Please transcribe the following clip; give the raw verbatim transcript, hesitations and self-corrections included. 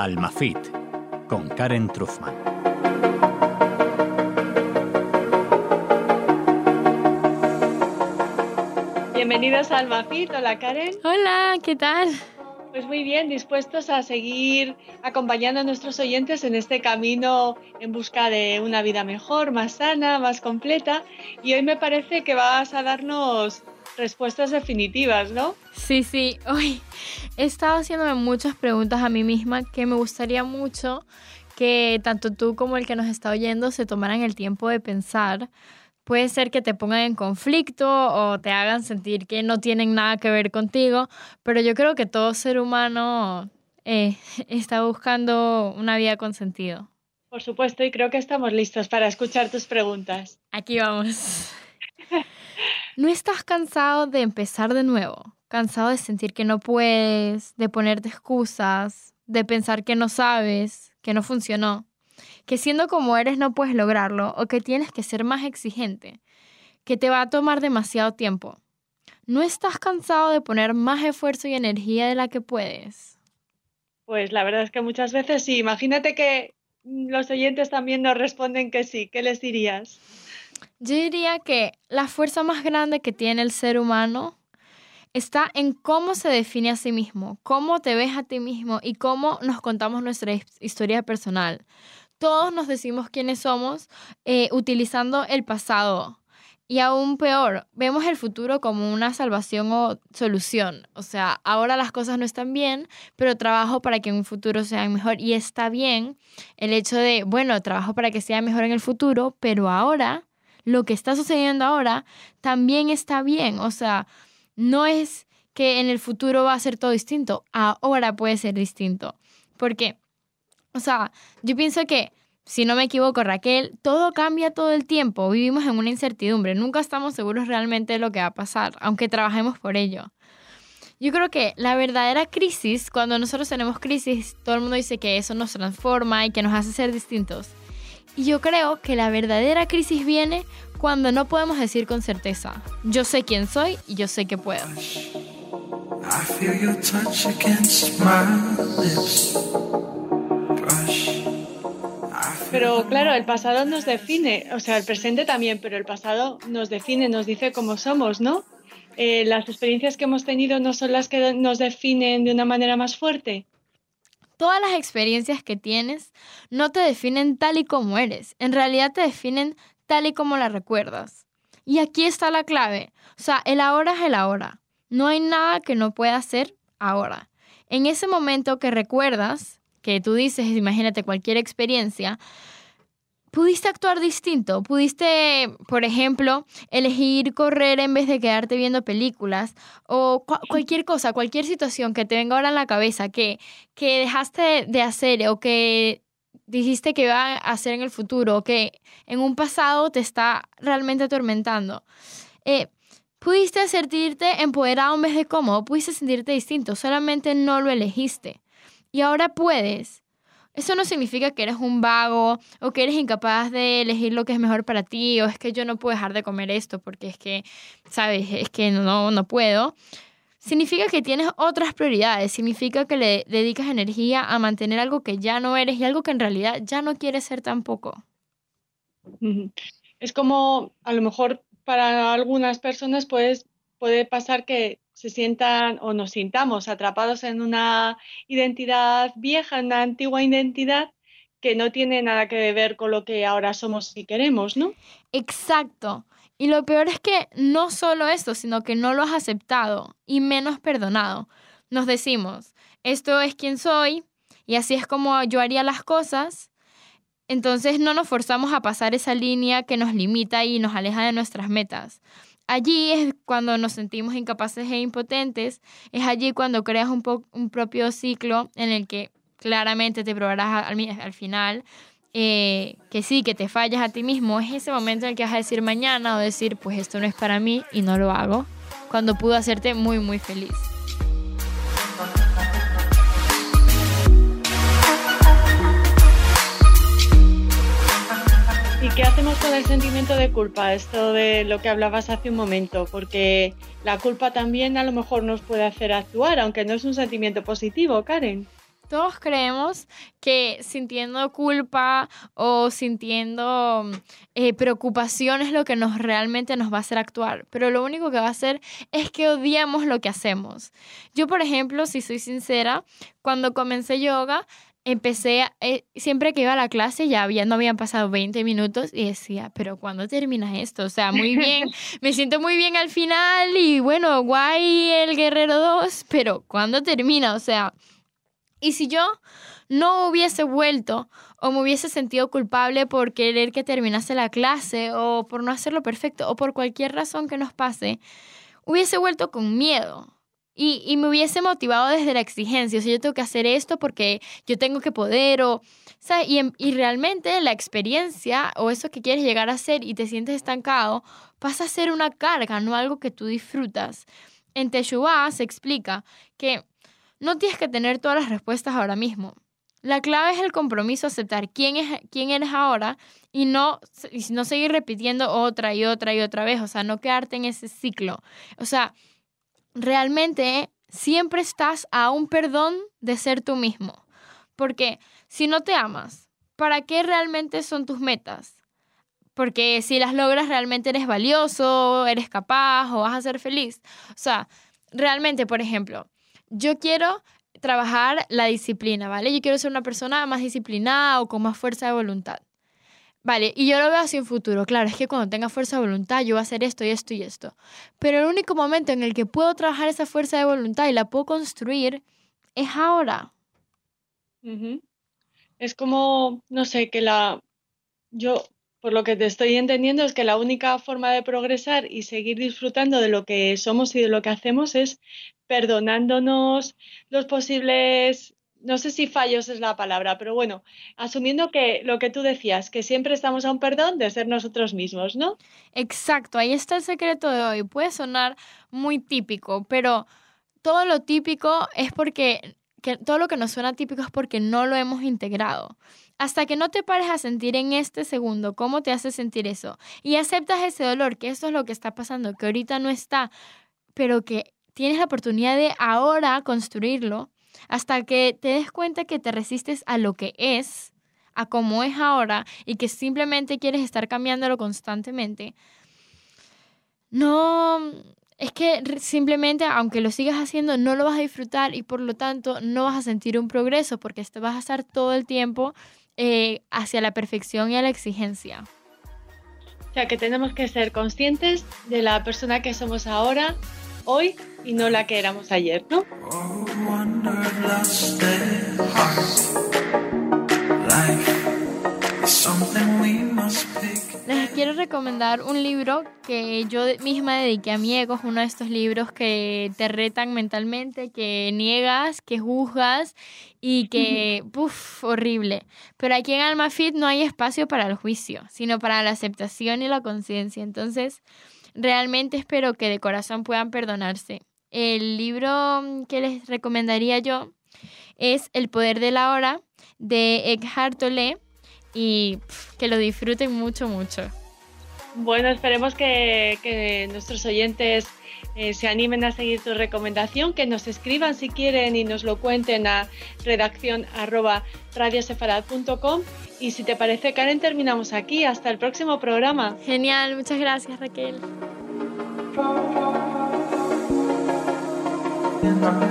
Almafit, con Karen Trufman. Bienvenidos a Almafit. Hola, Karen. Hola, ¿qué tal? Pues muy bien, dispuestos a seguir acompañando a nuestros oyentes en este camino en busca de una vida mejor, más sana, más completa. Y hoy me parece que vas a darnos respuestas definitivas, ¿no? Sí, sí. Hoy he estado haciéndome muchas preguntas a mí misma que me gustaría mucho que tanto tú como el que nos está oyendo se tomaran el tiempo de pensar. Puede ser que te pongan en conflicto o te hagan sentir que no tienen nada que ver contigo, pero yo creo que todo ser humano eh, está buscando una vida con sentido. Por supuesto, y creo que estamos listos para escuchar tus preguntas. Aquí vamos. ¿No estás cansado de empezar de nuevo? ¿Cansado de sentir que no puedes, de ponerte excusas, de pensar que no sabes, que no funcionó? Que siendo como eres no puedes lograrlo o que tienes que ser más exigente, que te va a tomar demasiado tiempo. ¿No estás cansado de poner más esfuerzo y energía de la que puedes? Pues la verdad es que muchas veces sí. Imagínate que los oyentes también nos responden que sí. ¿Qué les dirías? Yo diría que la fuerza más grande que tiene el ser humano está en cómo se define a sí mismo, cómo te ves a ti mismo y cómo nos contamos nuestra historia personal. Todos nos decimos quiénes somos eh, utilizando el pasado. Y aún peor, vemos el futuro como una salvación o solución. O sea, ahora las cosas no están bien, pero trabajo para que en un futuro sean mejor. Y está bien el hecho de, bueno, trabajo para que sea mejor en el futuro, pero ahora, lo que está sucediendo ahora, también está bien. O sea, no es que en el futuro va a ser todo distinto. Ahora puede ser distinto. ¿Por qué? O sea, yo pienso que, si no me equivoco, Raquel, todo cambia todo el tiempo. Vivimos en una incertidumbre. Nunca estamos seguros realmente de lo que va a pasar, aunque trabajemos por ello. Yo creo que la verdadera crisis, cuando nosotros tenemos crisis, todo el mundo dice que eso nos transforma y que nos hace ser distintos. Y yo creo que la verdadera crisis viene cuando no podemos decir con certeza, yo sé quién soy y yo sé que puedo. I feel your touch against my lips. Pero claro, el pasado nos define, o sea, el presente también, pero el pasado nos define, nos dice cómo somos, ¿no? Eh, las experiencias que hemos tenido no son las que nos definen de una manera más fuerte. Todas las experiencias que tienes no te definen tal y como eres, en realidad te definen tal y como las recuerdas. Y aquí está la clave, o sea, el ahora es el ahora, no hay nada que no pueda ser ahora. En ese momento que recuerdas, que tú dices, imagínate cualquier experiencia, pudiste actuar distinto, pudiste, por ejemplo, elegir correr en vez de quedarte viendo películas o cu- cualquier cosa, cualquier situación que te venga ahora en la cabeza que, que dejaste de hacer o que dijiste que iba a hacer en el futuro o que en un pasado te está realmente atormentando. Eh, pudiste sentirte empoderado en vez de cómodo, pudiste sentirte distinto, solamente no lo elegiste. Y ahora puedes. Eso no significa que eres un vago o que eres incapaz de elegir lo que es mejor para ti o es que yo no puedo dejar de comer esto porque es que, ¿sabes? Es que no, no puedo. Significa que tienes otras prioridades. Significa que le dedicas energía a mantener algo que ya no eres y algo que en realidad ya no quieres ser tampoco. Es como, a lo mejor para algunas personas pues, puede pasar que se sientan o nos sintamos atrapados en una identidad vieja, en una antigua identidad que no tiene nada que ver con lo que ahora somos y queremos, ¿no? Exacto. Y lo peor es que no solo esto, sino que no lo has aceptado y menos perdonado. Nos decimos, esto es quien soy y así es como yo haría las cosas. Entonces no nos forzamos a pasar esa línea que nos limita y nos aleja de nuestras metas. Allí es cuando nos sentimos incapaces e impotentes, es allí cuando creas un, po- un propio ciclo en el que claramente te probarás al, al final eh, que sí, que te fallas a ti mismo. Es ese momento en el que vas a decir mañana o decir, pues esto no es para mí y no lo hago, cuando pudo hacerte muy, muy feliz. ¿Y qué hacemos con el sentimiento de culpa? Esto de lo que hablabas hace un momento, porque la culpa también a lo mejor nos puede hacer actuar, aunque no es un sentimiento positivo, Karen. Todos creemos que sintiendo culpa o sintiendo eh, preocupación es lo que nos realmente nos va a hacer actuar, pero lo único que va a hacer es que odiamos lo que hacemos. Yo, por ejemplo, si soy sincera, cuando comencé yoga, empecé, eh, siempre que iba a la clase ya había, no habían pasado veinte minutos y decía, pero ¿cuándo termina esto? O sea, muy bien, me siento muy bien al final y bueno, guay el Guerrero dos, pero ¿cuándo termina? O sea, y si yo no hubiese vuelto o me hubiese sentido culpable por querer que terminase la clase o por no hacerlo perfecto o por cualquier razón que nos pase, hubiese vuelto con miedo. Y, y me hubiese motivado desde la exigencia. O sea, yo tengo que hacer esto porque yo tengo que poder. O, ¿sabes? Y, y realmente la experiencia o eso que quieres llegar a hacer y te sientes estancado pasa a ser una carga, no algo que tú disfrutas. En Teshuvá se explica que no tienes que tener todas las respuestas ahora mismo. La clave es el compromiso, aceptar quién, es, quién eres ahora y no, y no seguir repitiendo otra y otra y otra vez. O sea, no quedarte en ese ciclo. O sea, realmente siempre estás a un perdón de ser tú mismo. Porque si no te amas, ¿para qué realmente son tus metas? Porque si las logras realmente eres valioso, eres capaz o vas a ser feliz. O sea, realmente, por ejemplo, yo quiero trabajar la disciplina, ¿vale? Yo quiero ser una persona más disciplinada o con más fuerza de voluntad. Vale, y yo lo veo así en futuro. Claro, es que cuando tenga fuerza de voluntad yo voy a hacer esto y esto y esto. Pero el único momento en el que puedo trabajar esa fuerza de voluntad y la puedo construir es ahora. Uh-huh. Es como, no sé, que la... Yo, por lo que te estoy entendiendo, es que la única forma de progresar y seguir disfrutando de lo que somos y de lo que hacemos es perdonándonos los posibles... No sé si fallos es la palabra, pero bueno, asumiendo que lo que tú decías, que siempre estamos a un perdón de ser nosotros mismos, ¿no? Exacto, ahí está el secreto de hoy. Puede sonar muy típico, pero todo lo típico es porque, que todo lo que nos suena típico es porque no lo hemos integrado. Hasta que no te pares a sentir en este segundo cómo te hace sentir eso y aceptas ese dolor, que esto es lo que está pasando, que ahorita no está, pero que tienes la oportunidad de ahora construirlo, hasta que te des cuenta que te resistes a lo que es, a cómo es ahora, y que simplemente quieres estar cambiándolo constantemente. No, es que simplemente, aunque lo sigas haciendo, no lo vas a disfrutar y por lo tanto no vas a sentir un progreso porque te vas a estar todo el tiempo eh, hacia la perfección y a la exigencia. O sea, que tenemos que ser conscientes de la persona que somos ahora, hoy, y no la que éramos ayer, ¿no? Les quiero recomendar un libro que yo misma dediqué a mi ego. Es uno de estos libros que te retan mentalmente, que niegas, que juzgas y que, ¡puf!, horrible. Pero aquí en Alma Fit no hay espacio para el juicio, sino para la aceptación y la conciencia. Entonces, realmente espero que de corazón puedan perdonarse. El libro que les recomendaría yo es El poder de la hora, de Eckhart Tolle, y pff, que lo disfruten mucho, mucho. Bueno, esperemos que, que nuestros oyentes eh, se animen a seguir tu recomendación, que nos escriban si quieren y nos lo cuenten a redacción arroba radiosefarad punto com. Y si te parece, Karen, terminamos aquí. Hasta el próximo programa. Genial, muchas gracias, Raquel. In my